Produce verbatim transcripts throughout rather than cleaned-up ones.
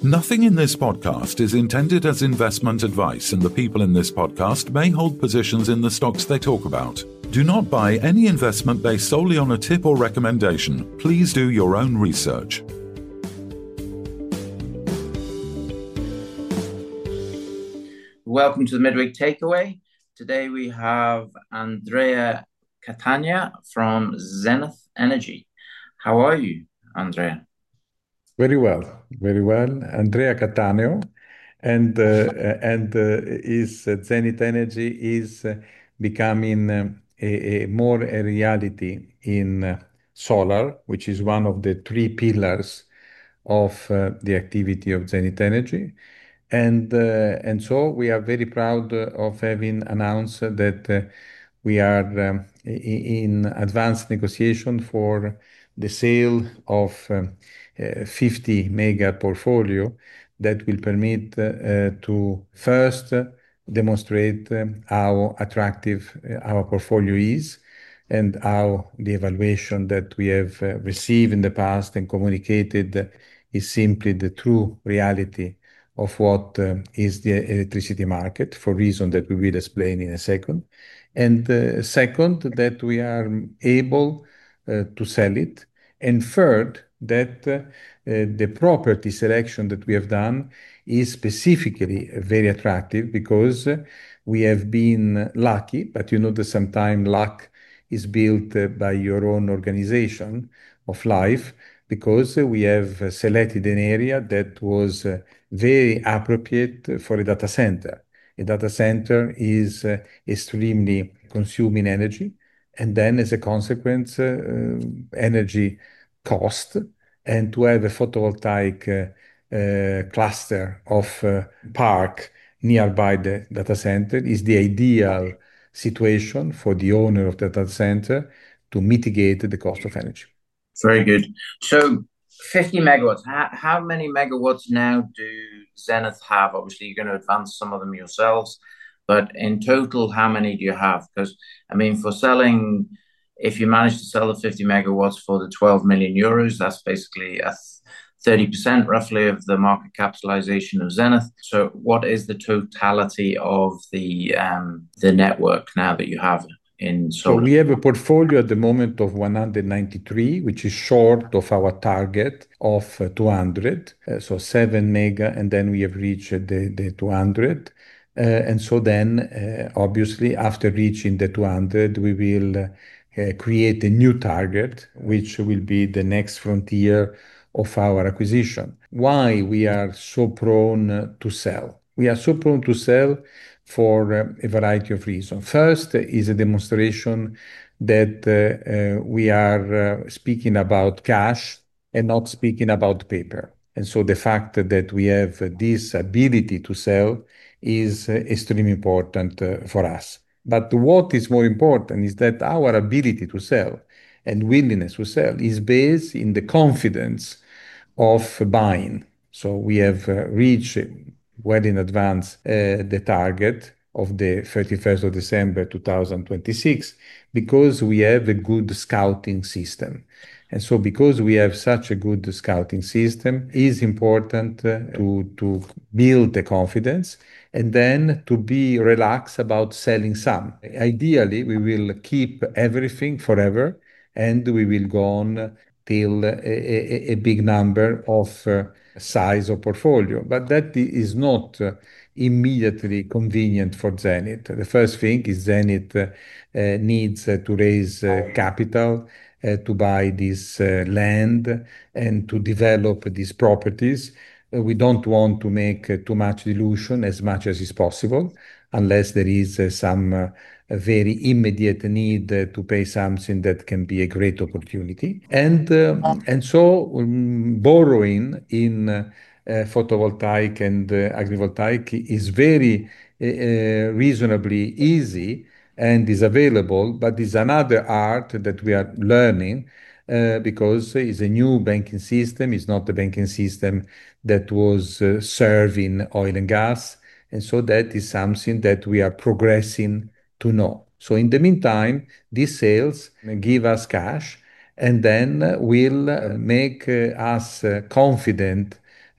Nothing in this podcast is intended as investment advice, and the people in this podcast may hold positions in the stocks they talk about. Do not buy any investment based solely on a tip or recommendation. Please do your own research. Welcome to the Midweek Takeaway. Today we have Andrea Catania from Zenith Energy. How are you, Andrea? Very well, very well. Andrea Cattaneo, and uh, and uh, is uh, Zenith Energy is uh, becoming um, a, a more a reality in uh, solar, which is one of the three pillars of uh, the activity of Zenith Energy. And, uh, and so we are very proud uh, of having announced that uh, we are um, i- in advanced negotiation for the sale of um, a fifty mega portfolio that will permit uh, to first uh, demonstrate um, how attractive uh, our portfolio is and how the evaluation that we have uh, received in the past and communicated uh, is simply the true reality of what uh, is the electricity market for reasons that we will explain in a second. And uh, second, that we are able uh, to sell it. And third, that uh, uh, the property selection that we have done is specifically very attractive because uh, we have been lucky, but you know that sometimes luck is built uh, by your own organization of life because uh, we have uh, selected an area that was uh, very appropriate for a data center. A data center is uh, extremely consuming energy, and then as a consequence, uh, uh, energy cost. And to have a photovoltaic uh, uh, cluster of uh, park nearby the data center is the ideal situation for the owner of the data center to mitigate the cost of energy. Very good. So fifty megawatts, how, how many megawatts now do Zenith have? Obviously, you're going to advance some of them yourselves, but in total, how many do you have? Because, I mean, for selling, if you manage to sell the fifty megawatts for the twelve million euros, that's basically a thirty percent roughly of the market capitalization of Zenith. So what is the totality of the um, the network now that you have in So solar? we have a portfolio at the moment of one hundred ninety-three, which is short of our target of uh, two hundred. Uh, so seven mega, and then we have reached the, the two hundred. Uh, and so then, uh, obviously, after reaching the two hundred, we will uh, uh, create a new target, which will be the next frontier of our acquisition. Why we are so prone uh, to sell? We are so prone to sell for uh, a variety of reasons. First is a demonstration that uh, uh, we are uh, speaking about cash and not speaking about paper. And so the fact that we have this ability to sell is uh, extremely important uh, for us. But what is more important is that our ability to sell and willingness to sell is based in the confidence of buying. So we have uh, reached well in advance uh, the target of the thirty-first of December two thousand twenty-six because we have a good scouting system. And so because we have such a good scouting system, it is important uh, to, to build the confidence and then to be relaxed about selling some. Ideally, we will keep everything forever and we will go on till a, a, a big number of uh, size of portfolio. But that is not uh, immediately convenient for Zenith. The first thing is Zenith uh, uh, needs uh, to raise uh, capital uh, to buy this uh, land and to develop these properties. Uh, we don't want to make uh, too much dilution as much as is possible, unless there is uh, some uh, a very immediate need uh, to pay something that can be a great opportunity. And, uh, and so um, borrowing in uh, uh, photovoltaic and uh, agrivoltaic is very uh, uh, reasonably easy and is available, but is another art that we are learning uh, because it's a new banking system. It's not the banking system that was uh, serving oil and gas. And so that is something that we are progressing to know. So in the meantime, these sales give us cash and then will uh, make uh, us uh, confident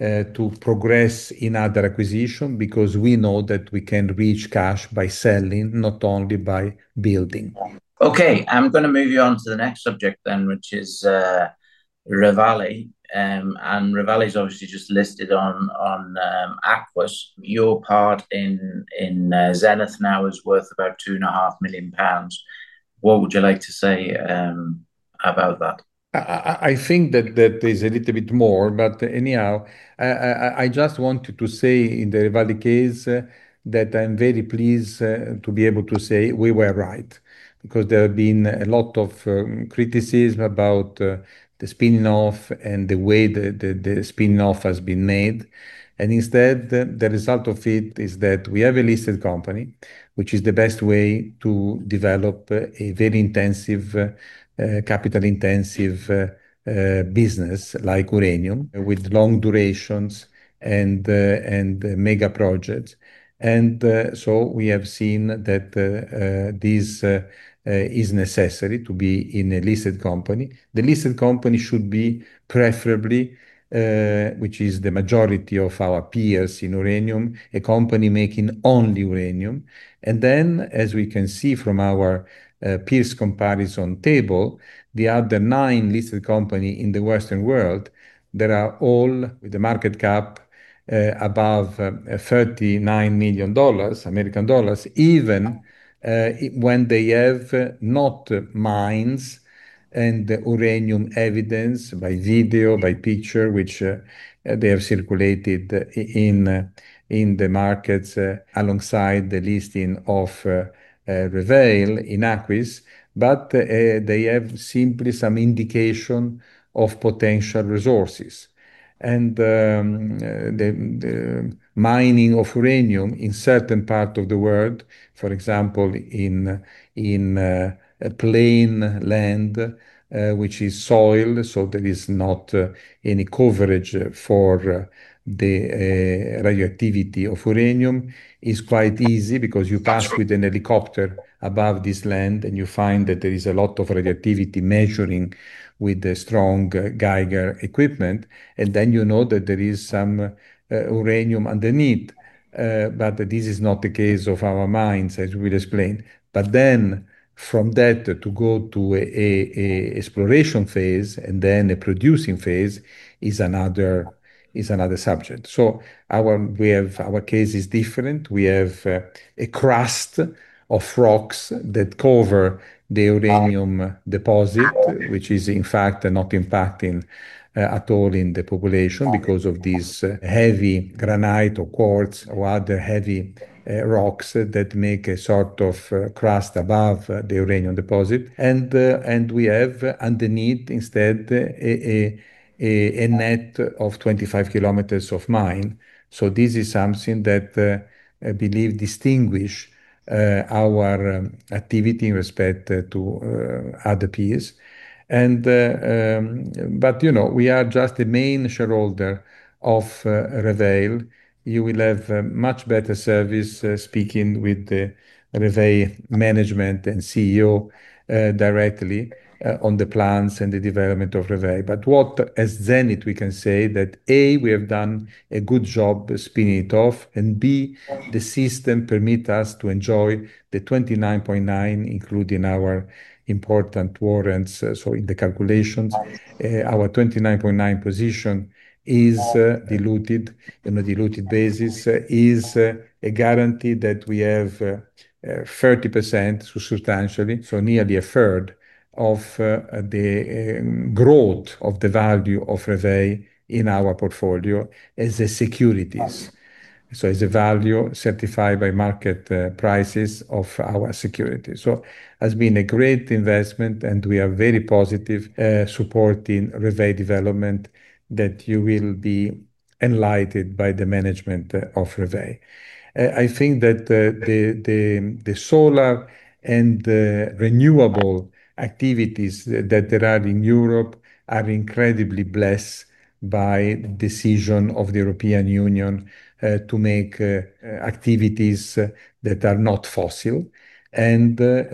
uh, to progress in other acquisition because we know that we can reach cash by selling, not only by building. Okay, I'm going to move you on to the next subject then, which is uh, Reveille. Um, and Reveille is obviously just listed on on um, Aquis. Your part in in uh, Zenith now is worth about two and a half million pounds. What would you like to say um, about that? I, I think that that is a little bit more, but anyhow, I, I, I just wanted to say in the Revaldi case uh, that I'm very pleased uh, to be able to say we were right, because there have been a lot of um, criticism about uh, the spinning off and the way the, the, the spinning off has been made. And instead, uh, the result of it is that we have a listed company, which is the best way to develop uh, a very intensive uh, uh, capital intensive uh, uh, business like uranium with long durations and uh, and uh, mega projects. And uh, so we have seen that uh, uh, this uh, uh, is necessary to be in a listed company. The listed company should be preferably, uh, which is the majority of our peers in uranium, a company making only uranium. And then, as we can see from our uh, peers comparison table, the other nine listed company in the Western world, they are all with the market cap uh, above uh, thirty-nine million dollars, American dollars, even uh, when they have uh, not mines and uranium evidence by video, by picture, which uh, they have circulated in uh, in the markets uh, alongside the listing of uh, uh, Reveille in Aquis, but uh, they have simply some indication of potential resources. And um, the, the mining of uranium in certain part of the world, for example, in in uh, a plain land, uh, which is soil, so there is not uh, any coverage for uh, the uh, radioactivity of uranium, is quite easy because you pass with an helicopter above this land and you find that there is a lot of radioactivity measuring with the strong uh, Geiger equipment, and then you know that there is some uh, uranium underneath. Uh, but this is not the case of our mines, as we will explain. But then from that to go to a, a, a exploration phase and then a producing phase is another is another subject. So our we have our case is different. We have uh, a crust of rocks that cover the uranium deposit, which is in fact not impacting uh, at all in the population because of these uh, heavy granite or quartz or other heavy uh, rocks that make a sort of uh, crust above uh, the uranium deposit. And, uh, and we have underneath instead a, a, a, a net of twenty-five kilometers of mine. So this is something that uh, I believe distinguish uh, our um, activity in respect uh, to uh, other peers. And uh, um, but you know we are just the main shareholder of uh, Reveille. You will have uh, much better service uh, speaking with the Reveille management and C E O uh, directly uh, on the plans and the development of Reveille. But what, as Zenith, we can say that A, we have done a good job spinning it off, and B, the system permit us to enjoy the twenty-nine point nine, including our important warrants. Uh, so in the calculations, uh, our twenty-nine point nine position is uh, diluted on a diluted basis, uh, is uh, a guarantee that we have uh, uh, thirty percent so substantially, so nearly a third of uh, the um, growth of the value of Reveille in our portfolio as a securities. So it's a value certified by market uh, prices of our security. So has been a great investment, and we are very positive uh, supporting Reveille development that you will be enlightened by the management uh, of Reveille. Uh, I think that uh, the, the, the solar and uh, renewable activities that there are in Europe are incredibly blessed by the decision of the European Union uh, to make uh, activities uh, that are not fossil and uh,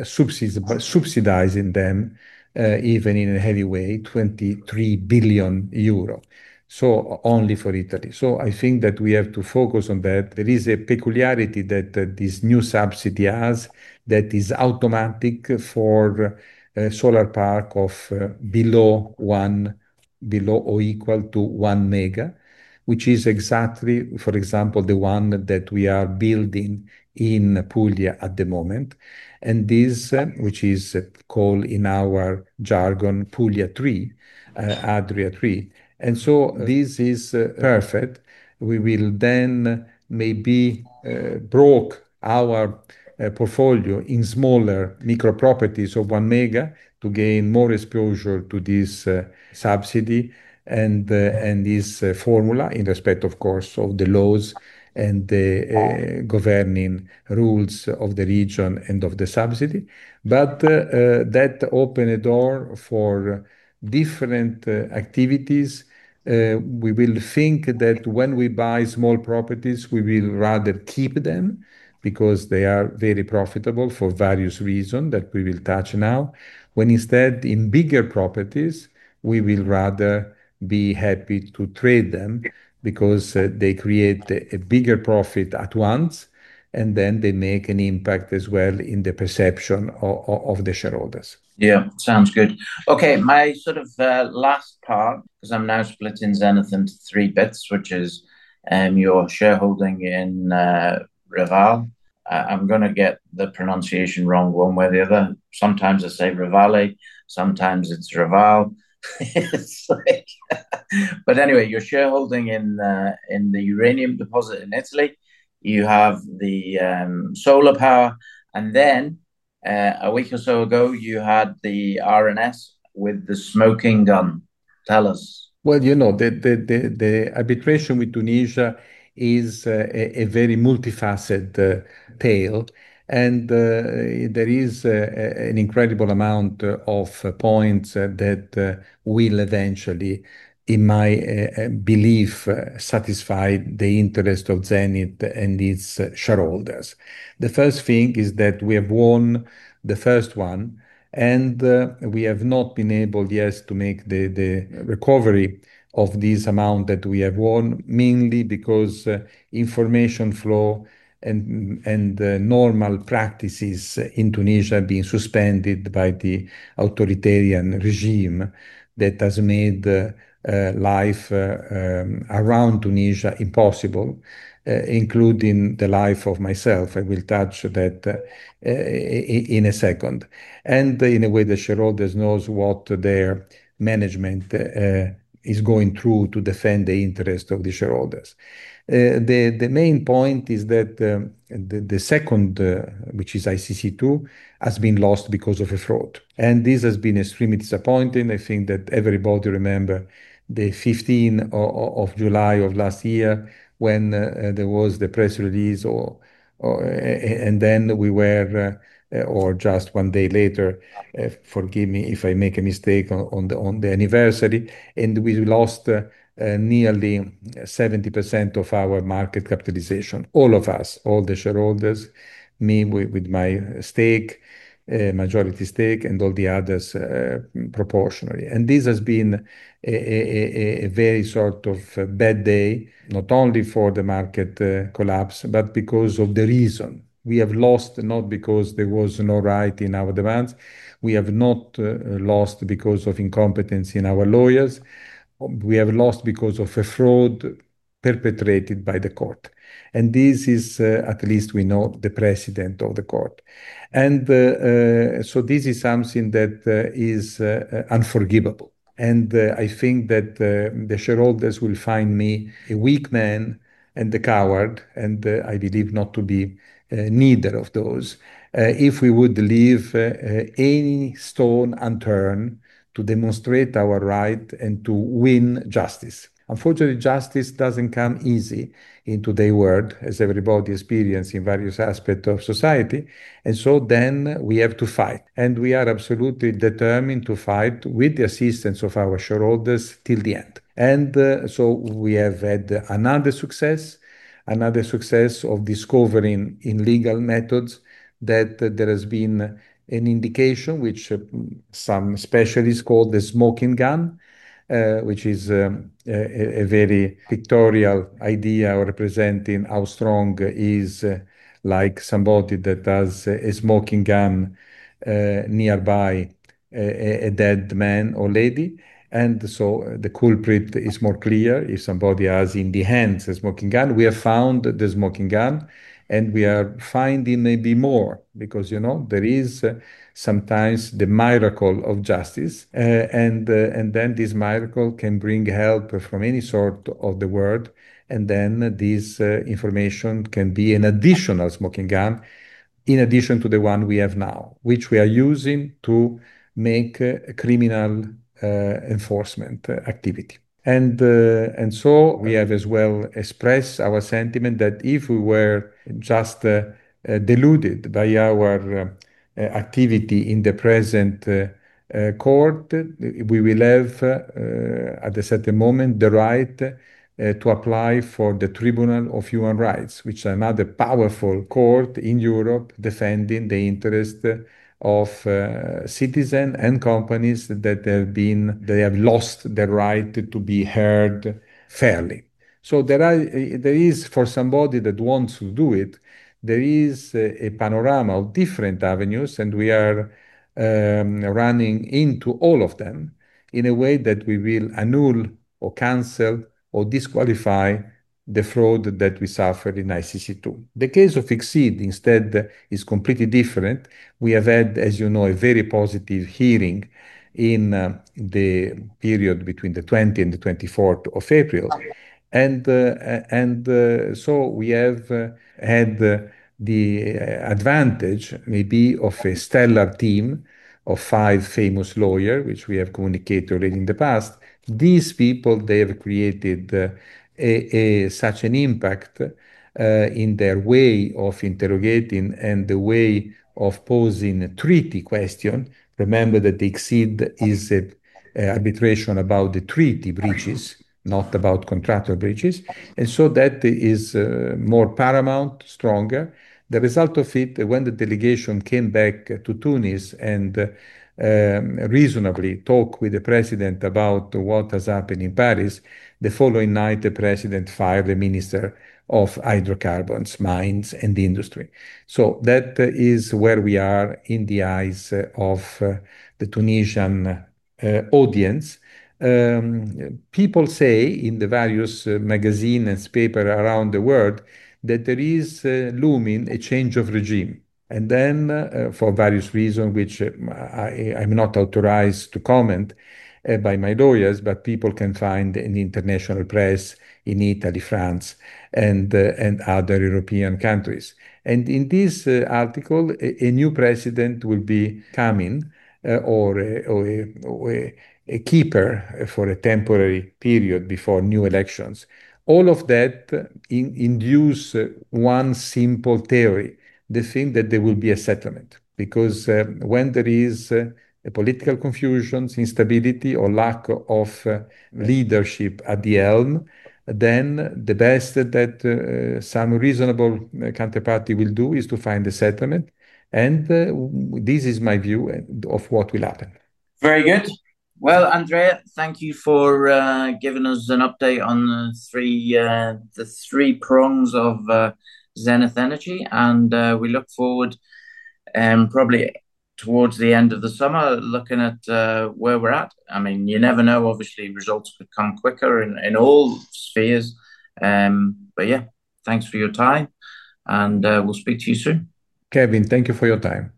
subsidizing them uh, even in a heavy way, twenty-three billion euro. so only for Italy. So I think that we have to focus on that. There is a peculiarity that uh, this new subsidy has that is automatic for a solar park of uh, below one, below or equal to one mega, which is exactly, for example, the one that we are building in Puglia at the moment. And this, uh, which is uh, called in our jargon Puglia three, uh, Adria three. And so this is uh, perfect. We will then maybe uh, broke our uh, portfolio in smaller micro properties of one mega to gain more exposure to this uh, subsidy and uh, and this uh, formula in respect, of course, of the laws and the uh, governing rules of the region and of the subsidy. But uh, uh, that opened a door for different uh, activities. Uh, we will think that when we buy small properties, we will rather keep them because they are very profitable for various reasons that we will touch now. When instead, in bigger properties, we will rather be happy to trade them because uh, they create a, a bigger profit at once and then they make an impact as well in the perception of, of the shareholders. Yeah, sounds good. Okay, my sort of uh, last part, because I'm now splitting Zenith into three bits, which is um, your shareholding in uh, Reval. Uh, I'm going to get the pronunciation wrong one way or the other. Sometimes I say Revale, sometimes it's Reval. It's like, but anyway, your shareholding in uh, in the uranium deposit in Italy. You have the um, solar power, and then uh, a week or so ago, you had the R N S with the smoking gun. Tell us. Well, you know, the, the, the, the arbitration with Tunisia is uh, a, a very multifaceted uh, tale. And uh, there is uh, an incredible amount of uh, points uh, that uh, will eventually, in my uh, belief, uh, satisfy the interest of Zenith and its uh, shareholders. The first thing is that we have won the first one, and uh, we have not been able yet to make the, the recovery of this amount that we have won, mainly because uh, information flow and, and uh, normal practices in Tunisia have been suspended by the authoritarian regime that has made uh, uh, life uh, um, around Tunisia impossible. Uh, including the life of myself. I will touch that uh, in a second. And in a way, the shareholders knows what their management uh, is going through to defend the interest of the shareholders. Uh, the, the main point is that um, the, the second, uh, which is I C C two, has been lost because of a fraud. And this has been extremely disappointing. I think that everybody remember the fifteenth of July of last year when uh, there was the press release, or, or and then we were, uh, or just one day later, uh, forgive me if I make a mistake on, on the on the anniversary, and we lost uh, uh, nearly seventy percent of our market capitalization. All of us, all the shareholders, me with, with my stake, uh, majority stake, and all the others uh, proportionally. And this has been a, a, a very sort of bad day, not only for the market uh, collapse, but because of the reason. We have lost not because there was no right in our demands. We have not uh, lost because of incompetence in our lawyers. We have lost because of a fraud perpetrated by the court. And this is, uh, at least we know, the president of the court. And uh, uh, so this is something that uh, is uh, unforgivable. And uh, I think that uh, the shareholders will find me a weak man and a coward, and uh, I believe not to be uh, neither of those, uh, if we would leave uh, uh, any stone unturned to demonstrate our right and to win justice. Unfortunately, justice doesn't come easy in today's world, as everybody experiences in various aspects of society. And so then we have to fight. And we are absolutely determined to fight with the assistance of our shareholders till the end. And uh, so we have had another success, another success of discovering in legal methods that uh, there has been an indication which uh, some specialists call the smoking gun, uh, which is um, a, a very pictorial idea representing how strong is uh, like somebody that has a smoking gun uh, nearby a, a dead man or lady. And so the culprit is more clear. If somebody has in the hands a smoking gun, we have found the smoking gun, and we are finding maybe more, because, you know, there is uh, sometimes the miracle of justice, uh, and uh, and then this miracle can bring help from any sort of the world, and then this uh, information can be an additional smoking gun in addition to the one we have now, which we are using to make uh, criminal uh, enforcement uh, activity. And, uh, and so we have as well expressed our sentiment that if we were just uh, uh, deluded by our uh, uh, activity in the present uh, uh, court, we will have uh, at a certain moment the right uh, to apply for the Tribunal of Human Rights, which is another powerful court in Europe defending the interest of uh, citizens and companies that have been they have lost their right to be heard fairly. So there are there is, for somebody that wants to do it, there is a, a panorama of different avenues, and we are um, running into all of them in a way that we will annul or cancel or disqualify the fraud that we suffered in I C C two. The case of ICSID instead is completely different. We have had, as you know, a very positive hearing in uh, the period between the twentieth and the twenty-fourth of April. And, uh, and uh, so we have uh, had uh, the advantage maybe of a stellar team of five famous lawyers, which we have communicated already in the past. These people, they have created uh, a, a, such an impact uh, in their way of interrogating and the way of posing a treaty question. Remember that the ICSID is a, a arbitration about the treaty breaches, not about contractual breaches. And so that is uh, more paramount, stronger. The result of it, when the delegation came back to Tunis and uh, um, reasonably talked with the president about what has happened in Paris, the following night the president fired the minister of hydrocarbons, mines, and industry. So that uh, is where we are in the eyes uh, of uh, the Tunisian uh, audience. Um, people say in the various uh, magazines and papers around the world that there is uh, looming a change of regime. And then, uh, for various reasons, which uh, I, I'm not authorized to comment uh, by my lawyers, but people can find in the international press in Italy, France, and, uh, and other European countries. And in this uh, article, a, a new president will be coming, uh, or, a, or, a, or a, a keeper for a temporary period before new elections. All of that in, induce uh, one simple theory, the thing that there will be a settlement. Because uh, when there is uh, a political confusion, instability, or lack of uh, leadership at the helm, then the best that uh, some reasonable counterparty will do is to find a settlement. And uh, this is my view of what will happen. Very good. Well, Andrea, thank you for uh, giving us an update on the three uh, the three prongs of uh, Zenith Energy, and uh, we look forward, um, probably towards the end of the summer, looking at uh, where we're at. I mean, you never know. Obviously, results could come quicker in, in all spheres. Um, but yeah, thanks for your time, and uh, we'll speak to you soon. Kevin, thank you for your time.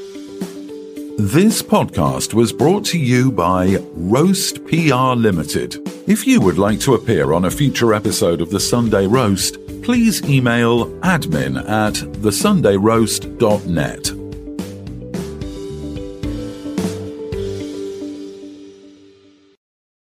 This podcast was brought to you by Roast P R Limited. If you would like to appear on a future episode of The Sunday Roast, please email admin at the sunday roast dot net.